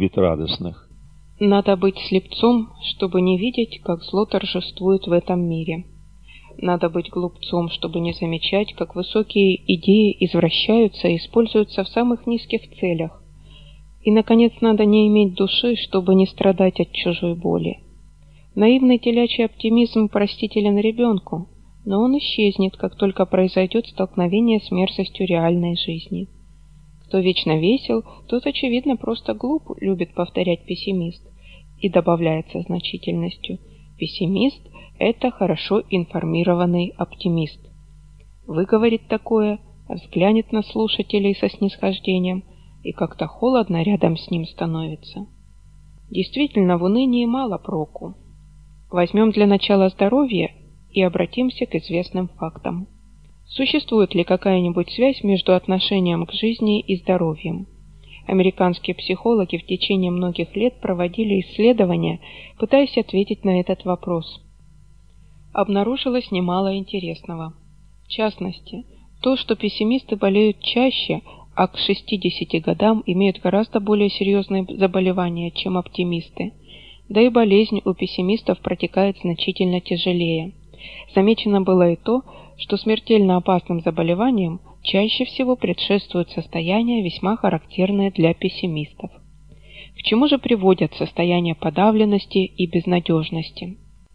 славит радостных. Надо быть слепцом, чтобы не видеть, как зло торжествует в этом мире. Надо быть глупцом, чтобы не замечать, как высокие идеи извращаются и используются в самых низких целях. И, наконец, надо не иметь души, чтобы не страдать от чужой боли. Наивный телячий оптимизм простителен ребенку, но он исчезнет, как только произойдет столкновение с мерзостью реальной жизни. Кто вечно весел, тот, очевидно, просто глуп, любит повторять пессимист, и добавляет со значительностью: пессимист – это хорошо информированный оптимист. Выговорит такое, взглянет на слушателей со снисхождением, и как-то холодно рядом с ним становится. Действительно, в унынии мало проку. Возьмем для начала здоровье и обратимся к известным фактам. Существует ли какая-нибудь связь между отношением к жизни и здоровьем? Американские психологи в течение многих лет проводили исследования, пытаясь ответить на этот вопрос. Обнаружилось немало интересного. В частности, то, что пессимисты болеют чаще, а к 60 годам имеют гораздо более серьезные заболевания, чем оптимисты. Да и болезнь у пессимистов протекает значительно тяжелее. Замечено было и то, что смертельно опасным заболеваниям чаще всего предшествуют состояния, весьма характерные для пессимистов. К чему же приводят состояния подавленности и безнадежности?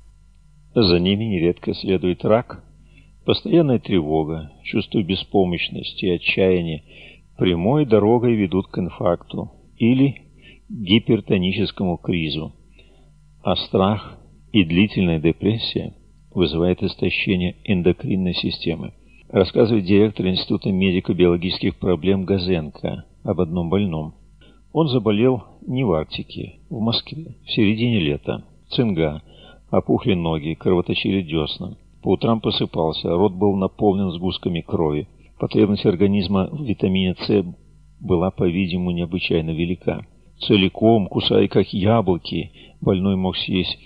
За ними нередко следует рак. Постоянная тревога, чувство беспомощности и отчаяния прямой дорогой ведут к инфаркту или гипертоническому кризу, а страх и длительная депрессия вызывает истощение эндокринной системы. Рассказывает директор Института медико-биологических проблем Газенко об одном больном. Он заболел не в Арктике, в Москве, в середине лета. Цинга, опухли ноги, кровоточили десна. По утрам просыпался, рот был наполнен сгустками крови. Потребность организма в витамине С была, по-видимому, необычайно велика. Целиком, кусая как яблоки, больной мог съесть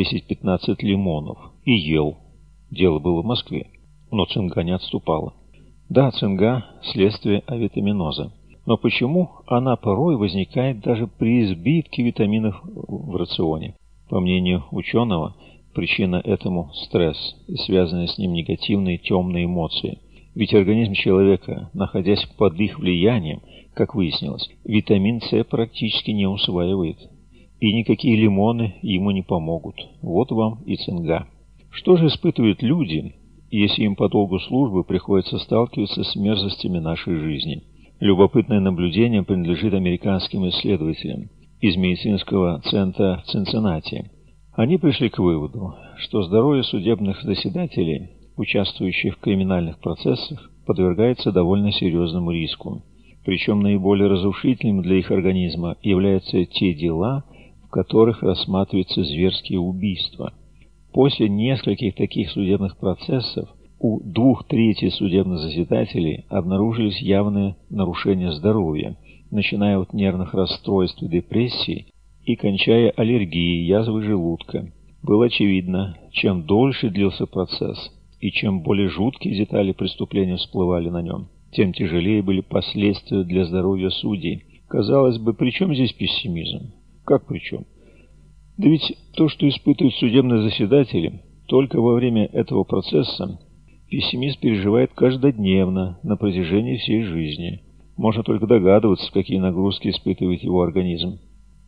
10-15 лимонов и ел. Дело было в Москве, но цинга не отступала. Да, цинга – следствие авитаминоза. Но почему она порой возникает даже при избытке витаминов в рационе? По мнению ученого, причина этому – стресс и связанные с ним негативные темные эмоции. Ведь организм человека, находясь под их влиянием, как выяснилось, витамин С практически не усваивает. И никакие лимоны ему не помогут. Вот вам и цинга. Что же испытывают люди, если им по долгу службы приходится сталкиваться с мерзостями нашей жизни? Любопытное наблюдение принадлежит американским исследователям из медицинского центра в Цинциннати. Они пришли к выводу, что здоровье судебных заседателей, участвующих в криминальных процессах, подвергается довольно серьезному риску. Причем наиболее разрушительными для их организма являются те дела, в которых рассматриваются зверские убийства. После нескольких таких судебных процессов у 2/3 судебных заседателей обнаружились явные нарушения здоровья, начиная от нервных расстройств и депрессий и кончая аллергией, язвой желудка. Было очевидно, чем дольше длился процесс и чем более жуткие детали преступления всплывали на нем, тем тяжелее были последствия для здоровья судей. Казалось бы, при чем здесь пессимизм? Как при чем? Да ведь то, что испытывают судебные заседатели, только во время этого процесса пессимист переживает каждодневно на протяжении всей жизни. Можно только догадываться, какие нагрузки испытывает его организм.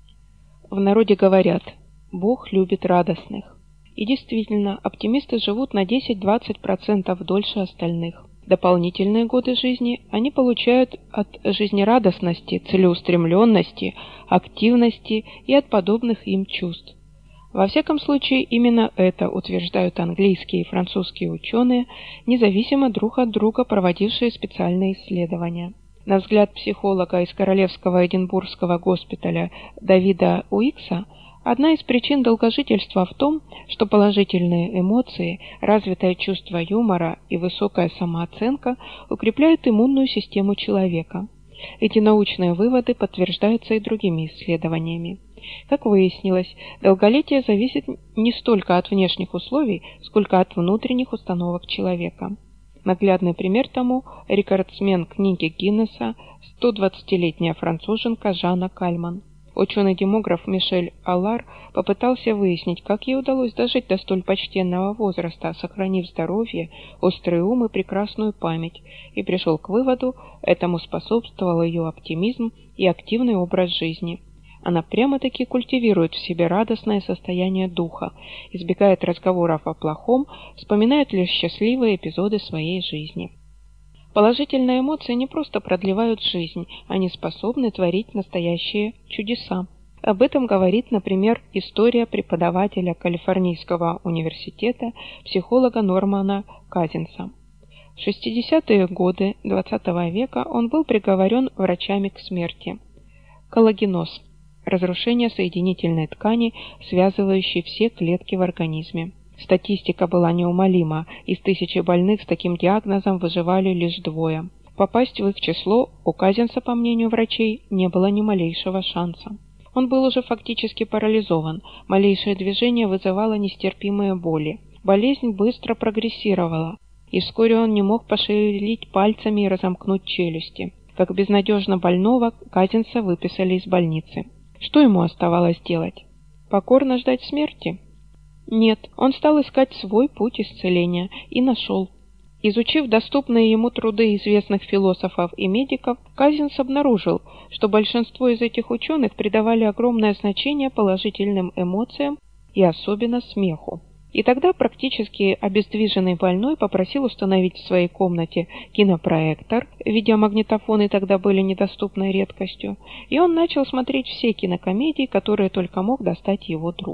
В народе говорят: Бог любит радостных. И действительно, оптимисты живут на 10-20% дольше остальных. Дополнительные годы жизни они получают от жизнерадостности, целеустремленности, активности и от подобных им чувств. Во всяком случае, именно это утверждают английские и французские ученые, независимо друг от друга проводившие специальные исследования. На взгляд психолога из Королевского Эдинбургского госпиталя Давида Уикса, одна из причин долгожительства в том, что положительные эмоции, развитое чувство юмора и высокая самооценка укрепляют иммунную систему человека. Эти научные выводы подтверждаются и другими исследованиями. Как выяснилось, долголетие зависит не столько от внешних условий, сколько от внутренних установок человека. Наглядный пример тому – рекордсмен книги Гиннесса, 120-летняя француженка Жанна Кальман. Ученый-демограф Мишель Аллар попытался выяснить, как ей удалось дожить до столь почтенного возраста, сохранив здоровье, острый ум и прекрасную память, и пришел к выводу, этому способствовал ее оптимизм и активный образ жизни. Она прямо-таки культивирует в себе радостное состояние духа, избегает разговоров о плохом, вспоминает лишь счастливые эпизоды своей жизни. Положительные эмоции не просто продлевают жизнь, они способны творить настоящие чудеса. Об этом говорит, например, история преподавателя Калифорнийского университета, психолога Нормана Казинса. В 60-е годы XX века он был приговорен врачами к смерти. Коллагеноз – разрушение соединительной ткани, связывающей все клетки в организме. Статистика была неумолима, из 1000 больных с таким диагнозом выживали лишь 2. Попасть в их число у Казинса, по мнению врачей, не было ни малейшего шанса. Он был уже фактически парализован, малейшее движение вызывало нестерпимые боли. Болезнь быстро прогрессировала, и вскоре он не мог пошевелить пальцами и разомкнуть челюсти. Как безнадежно больного, Казинса выписали из больницы. Что ему оставалось делать? Покорно ждать смерти? Нет, он стал искать свой путь исцеления и нашел. Изучив доступные ему труды известных философов и медиков, Казинс обнаружил, что большинство из этих ученых придавали огромное значение положительным эмоциям и особенно смеху. И тогда практически обездвиженный больной попросил установить в своей комнате кинопроектор, видеомагнитофоны тогда были недоступной редкостью, и он начал смотреть все кинокомедии, которые только мог достать его друг.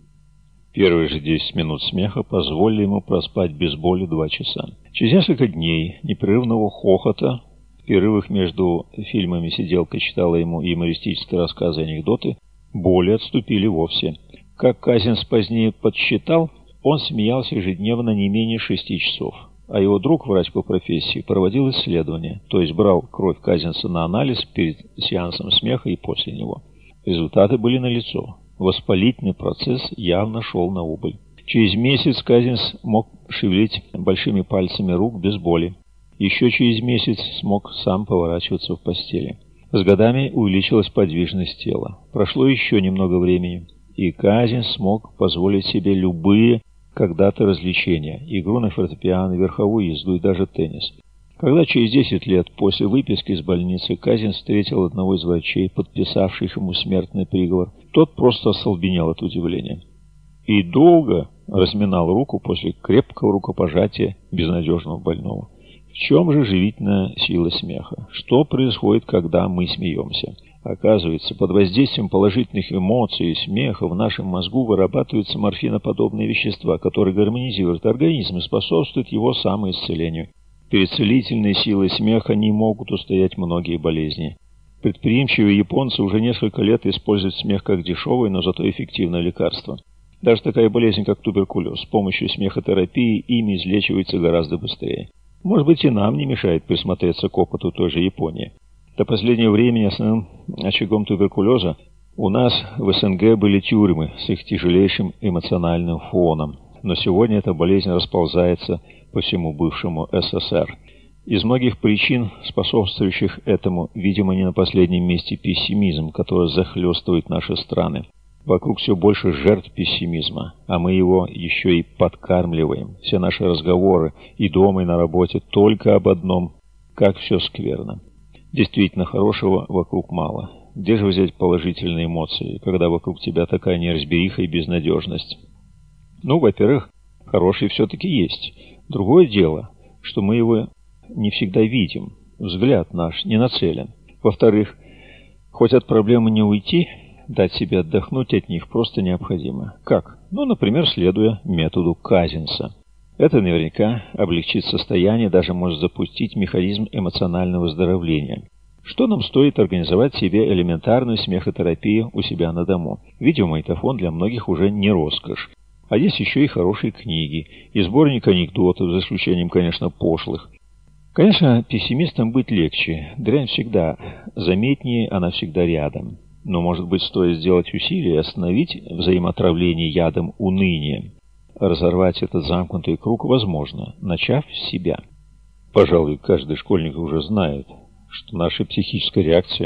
Первые же 10 минут смеха позволили ему проспать без боли 2 часа. Через несколько дней непрерывного хохота, в перерывах между фильмами сиделка читала ему юмористические рассказы и анекдоты, боли отступили вовсе. Как Казинс позднее подсчитал, он смеялся ежедневно не менее 6 часов, а его друг, врач по профессии, проводил исследования, то есть брал кровь Казинса на анализ перед сеансом смеха и после него. Результаты были налицо. Воспалительный процесс явно шел на убыль. Через месяц Казинс мог шевелить большими пальцами рук без боли. Еще через месяц смог сам поворачиваться в постели. С годами увеличилась подвижность тела. Прошло еще немного времени, и Казинс смог позволить себе любые когда-то развлечения: игру на фортепиано, верховую езду и даже теннис. Когда через 10 лет после выписки из больницы Казинс встретил одного из врачей, подписавших ему смертный приговор, тот просто остолбенел от удивления. И долго разминал руку после крепкого рукопожатия безнадежного больного. В чем же живительная сила смеха? Что происходит, когда мы смеемся? Оказывается, под воздействием положительных эмоций и смеха в нашем мозгу вырабатываются морфиноподобные вещества, которые гармонизируют организм и способствуют его самоисцелению. Перед целительной силой смеха не могут устоять многие болезни. Предприимчивые японцы уже несколько лет используют смех как дешевое, но зато эффективное лекарство. Даже такая болезнь, как туберкулез, с помощью смехотерапии ими излечивается гораздо быстрее. Может быть, и нам не мешает присмотреться к опыту той же Японии. До последнего времени основным очагом туберкулеза у нас в СНГ были тюрьмы с их тяжелейшим эмоциональным фоном. Но сегодня эта болезнь расползается по всему бывшему СССР. Из многих причин, способствующих этому, видимо, не на последнем месте пессимизм, который захлестывает наши страны. Вокруг все больше жертв пессимизма, а мы его еще и подкармливаем. Все наши разговоры и дома, и на работе только об одном: как все скверно. Действительно, хорошего вокруг мало. Где же взять положительные эмоции, когда вокруг тебя такая неразбериха и безнадежность? Ну, во-первых, хороший все-таки есть. Другое дело, что мы его не всегда видим, взгляд наш не нацелен. Во-вторых, хоть от проблемы не уйти, дать себе отдохнуть от них просто необходимо. Как? Ну, например, следуя методу Казинса. Это наверняка облегчит состояние, даже может запустить механизм эмоционального выздоровления. Что нам стоит организовать себе элементарную смехотерапию у себя на дому? Видеомагнитофон для многих уже не роскошь. А есть еще и хорошие книги, и сборник анекдотов, за исключением, конечно, пошлых. Конечно, пессимистам быть легче. Дрянь всегда заметнее, она всегда рядом. Но, может быть, стоит сделать усилие и остановить взаимоотравление ядом уныния. Разорвать этот замкнутый круг возможно, начав с себя. Пожалуй, каждый школьник уже знает, что наша психическая реакция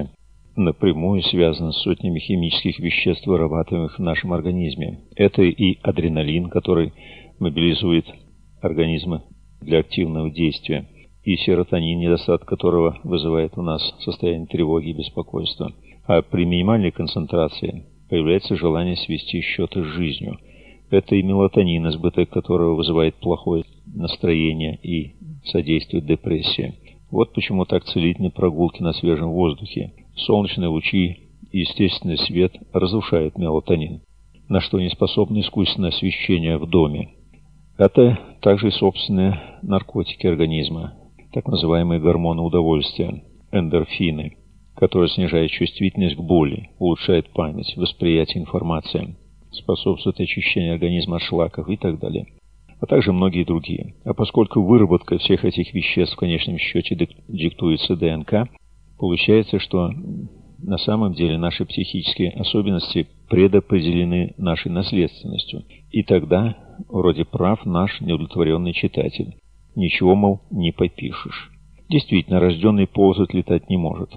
напрямую связано с сотнями химических веществ, вырабатываемых в нашем организме. Это и адреналин, который мобилизует организмы для активного действия, и серотонин, недостаток которого вызывает у нас состояние тревоги и беспокойства. А при минимальной концентрации появляется желание свести счеты с жизнью. Это и мелатонин, избыток которого вызывает плохое настроение и содействует депрессии. Вот почему так целительны прогулки на свежем воздухе. Солнечные лучи и естественный свет разрушают мелатонин, на что не способно искусственное освещение в доме. Это также и собственные наркотики организма, так называемые гормоны удовольствия, эндорфины, которые снижают чувствительность к боли, улучшают память, восприятие информации, способствуют очищению организма от шлаков и так далее, а также многие другие. А поскольку выработка всех этих веществ в конечном счете диктуется ДНК, получается, что на самом деле наши психические особенности предопределены нашей наследственностью. И тогда вроде прав наш неудовлетворенный читатель. Ничего, мол, не попишешь. Действительно, рожденный ползать летать не может.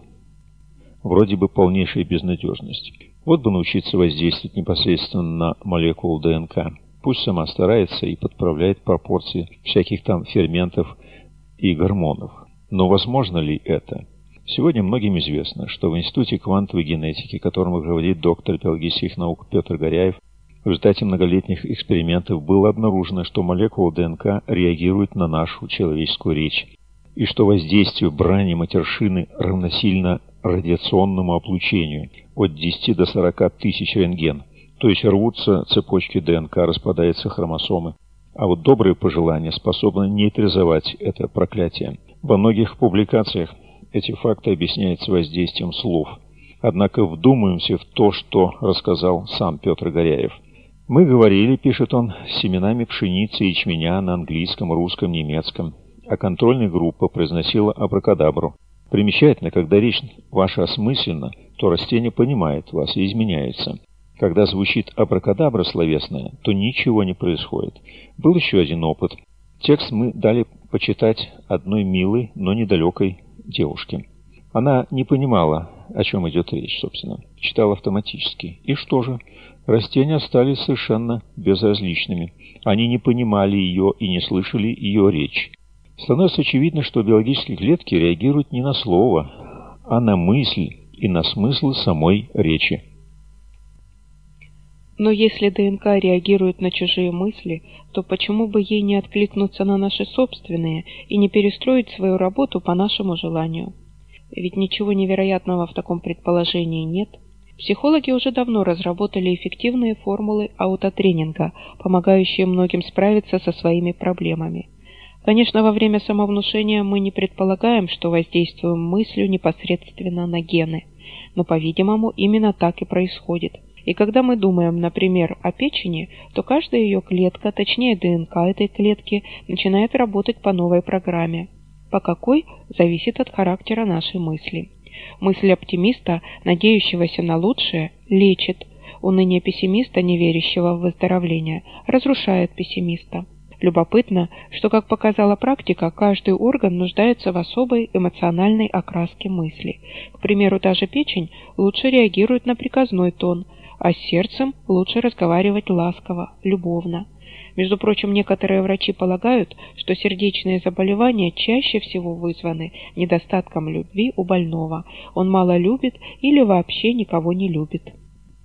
Вроде бы полнейшая безнадежность. Вот бы научиться воздействовать непосредственно на молекулу ДНК. Пусть сама старается и подправляет пропорции всяких там ферментов и гормонов. Но возможно ли это? Сегодня многим известно, что в Институте квантовой генетики, которым руководит доктор биологических наук Петр Горяев, в результате многолетних экспериментов было обнаружено, что молекула ДНК реагирует на нашу человеческую речь, и что воздействие брани матершины равносильно радиационному облучению от 10 до 40 тысяч рентген. То есть рвутся цепочки ДНК, распадаются хромосомы. А вот добрые пожелания способны нейтрализовать это проклятие. Во многих публикациях эти факты объясняются воздействием слов. Однако вдумаемся в то, что рассказал сам Петр Горяев. «Мы говорили, — пишет он, — с семенами пшеницы и ячменя на английском, русском, немецком, а контрольная группа произносила абракадабру. Примечательно, когда речь ваша осмысленна, то растение понимает вас и изменяется. Когда звучит абракадабра словесная, то ничего не происходит. Был еще один опыт. Текст мы дали почитать одной милой, но недалекой девушке. Она не понимала, о чем идет речь, собственно. Читала автоматически. И что же? Растения остались совершенно безразличными. Они не понимали ее и не слышали ее речь. Становится очевидно, что биологические клетки реагируют не на слово, а на мысль и на смысл самой речи. Но если ДНК реагирует на чужие мысли, то почему бы ей не откликнуться на наши собственные и не перестроить свою работу по нашему желанию? Ведь ничего невероятного в таком предположении нет. Психологи уже давно разработали эффективные формулы аутотренинга, помогающие многим справиться со своими проблемами. Конечно, во время самовнушения мы не предполагаем, что воздействуем мыслью непосредственно на гены, но, по-видимому, именно так и происходит. И когда мы думаем, например, о печени, то каждая ее клетка, точнее ДНК этой клетки, начинает работать по новой программе. По какой – зависит от характера нашей мысли. Мысль оптимиста, надеющегося на лучшее, лечит. Уныние пессимиста, не верящего в выздоровление, разрушает пессимиста. Любопытно, что, как показала практика, каждый орган нуждается в особой эмоциональной окраске мысли. К примеру, та же печень лучше реагирует на приказной тон, а с сердцем лучше разговаривать ласково, любовно. Между прочим, некоторые врачи полагают, что сердечные заболевания чаще всего вызваны недостатком любви у больного. Он мало любит или вообще никого не любит.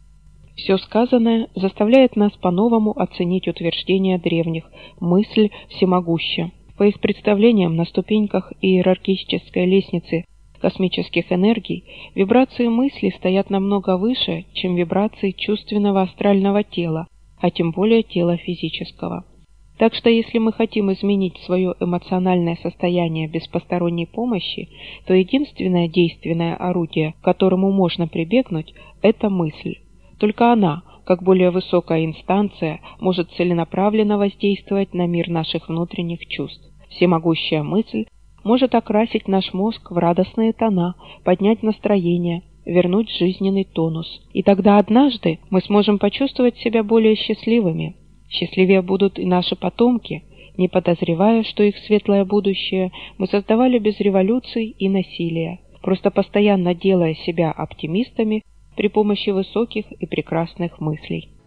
Все сказанное заставляет нас по-новому оценить утверждения древних «мысль всемогуща». По их представлениям, на ступеньках иерархической лестницы космических энергий вибрации мысли стоят намного выше, чем вибрации чувственного астрального тела, а тем более тела физического. Так что если мы хотим изменить свое эмоциональное состояние без посторонней помощи, то единственное действенное орудие, к которому можно прибегнуть, это мысль. Только она, как более высокая инстанция, может целенаправленно воздействовать на мир наших внутренних чувств. Всемогущая мысль может окрасить наш мозг в радостные тона, поднять настроение, вернуть жизненный тонус. И тогда однажды мы сможем почувствовать себя более счастливыми. Счастливее будут и наши потомки, не подозревая, что их светлое будущее мы создавали без революций и насилия. просто постоянно делая себя оптимистами при помощи высоких и прекрасных мыслей.